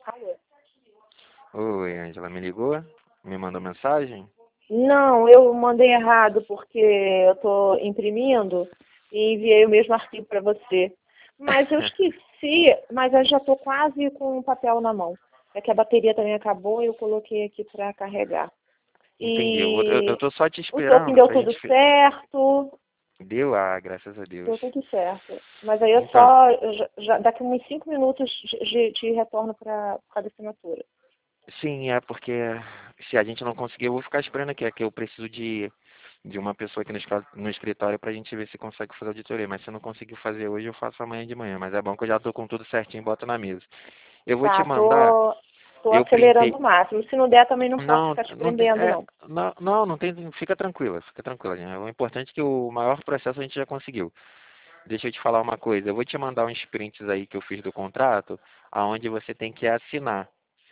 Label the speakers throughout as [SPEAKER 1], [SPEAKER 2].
[SPEAKER 1] Alô?
[SPEAKER 2] Oi, Angela, me ligou? Me mandou mensagem?
[SPEAKER 1] Não, eu mandei errado porque eu tô imprimindo e enviei o mesmo arquivo para você. Mas eu esqueci, mas eu já tô quase com o papel na mão. É que a bateria também acabou e eu coloquei aqui para carregar.
[SPEAKER 2] Entendi. Eu
[SPEAKER 1] E
[SPEAKER 2] tô só te
[SPEAKER 1] o token
[SPEAKER 2] esperando
[SPEAKER 1] deu
[SPEAKER 2] pra
[SPEAKER 1] tudo
[SPEAKER 2] gente.
[SPEAKER 1] certo,
[SPEAKER 2] Deu, graças a Deus.
[SPEAKER 1] deu tudo certo. Mas aí eu
[SPEAKER 2] Então,
[SPEAKER 1] só, daqui a uns 5 minutos te retorno para cada assinatura.
[SPEAKER 2] sim, é porque se a gente não conseguir, eu vou ficar esperando aqui. É que eu preciso de uma pessoa aqui no escritório pra gente ver se consegue fazer a auditoria. Mas se eu não conseguir fazer hoje, eu faço amanhã de manhã. Mas é bom que eu já tô com tudo certinho e boto na mesa. Eu vou te
[SPEAKER 1] Tá,
[SPEAKER 2] mandar,
[SPEAKER 1] tô
[SPEAKER 2] eu
[SPEAKER 1] acelerando
[SPEAKER 2] printei.
[SPEAKER 1] o máximo. Se não der, também não posso
[SPEAKER 2] Não,
[SPEAKER 1] ficar te
[SPEAKER 2] não tem,
[SPEAKER 1] prendendo, não.
[SPEAKER 2] não tem, fica tranquila, gente. O importante é que o maior processo a gente já conseguiu. Deixa eu te falar uma coisa, eu vou te mandar uns prints aí que eu fiz do contrato, aonde você tem que assinar.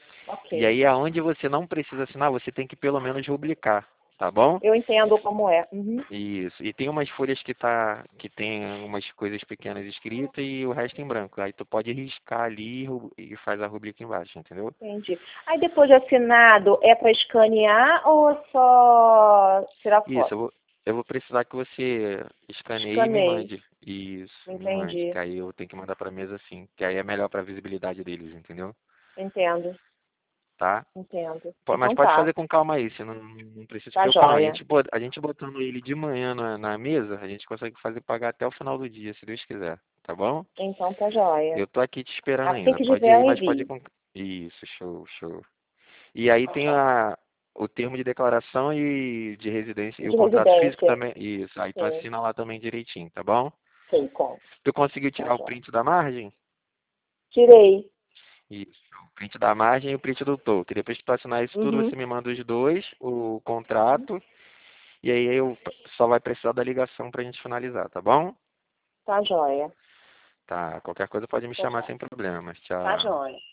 [SPEAKER 2] E
[SPEAKER 1] Ok.
[SPEAKER 2] aí, aonde você não precisa assinar, você tem que pelo menos rubricar, tá bom?
[SPEAKER 1] Eu entendo como é. Uhum.
[SPEAKER 2] Isso. E tem umas folhas que tem umas coisas pequenas escritas e o resto em branco. Aí tu pode riscar ali e faz a rubrica embaixo, entendeu?
[SPEAKER 1] Entendi. Aí depois de assinado, é para escanear ou é só tirar
[SPEAKER 2] Isso,
[SPEAKER 1] foto?
[SPEAKER 2] eu vou precisar que você escaneie e me
[SPEAKER 1] Escaneio.
[SPEAKER 2] mande. Isso, me mande, que
[SPEAKER 1] Entendi.
[SPEAKER 2] aí eu tenho que mandar pra mesa assim, que aí é melhor pra visibilidade deles, entendeu?
[SPEAKER 1] Entendo.
[SPEAKER 2] Tá?
[SPEAKER 1] Entendo.
[SPEAKER 2] Mas
[SPEAKER 1] Então
[SPEAKER 2] pode
[SPEAKER 1] tá.
[SPEAKER 2] fazer com calma aí, você não precisa se
[SPEAKER 1] Tá
[SPEAKER 2] preocupar não.
[SPEAKER 1] joia.
[SPEAKER 2] A gente botando ele de manhã na mesa, a gente consegue fazer pagar até o final do dia, se Deus quiser, tá bom?
[SPEAKER 1] Então tá joia.
[SPEAKER 2] Eu tô aqui te esperando
[SPEAKER 1] Assim
[SPEAKER 2] ainda,
[SPEAKER 1] que
[SPEAKER 2] pode
[SPEAKER 1] tiver,
[SPEAKER 2] ir,
[SPEAKER 1] eu
[SPEAKER 2] mas pode ir
[SPEAKER 1] envio.
[SPEAKER 2] com... Isso, show, show. E aí tem o termo de declaração e de residência e o
[SPEAKER 1] De
[SPEAKER 2] contrato físico
[SPEAKER 1] residência.
[SPEAKER 2] também, isso, aí tu
[SPEAKER 1] Sim.
[SPEAKER 2] assina lá também direitinho, tá bom?
[SPEAKER 1] Sei como.
[SPEAKER 2] Tu conseguiu
[SPEAKER 1] Tá
[SPEAKER 2] tirar o
[SPEAKER 1] joia.
[SPEAKER 2] print da margem?
[SPEAKER 1] Tirei.
[SPEAKER 2] Isso, o print da margem e o print do token. Depois que tu assinar isso tudo,
[SPEAKER 1] Uhum.
[SPEAKER 2] você me manda os dois, o contrato, e aí eu só vai precisar da ligação pra gente finalizar, tá bom?
[SPEAKER 1] Tá joia. Tá
[SPEAKER 2] Tá, qualquer coisa pode me chamar
[SPEAKER 1] joia.
[SPEAKER 2] sem problemas.
[SPEAKER 1] Tá
[SPEAKER 2] Tchau.
[SPEAKER 1] joia.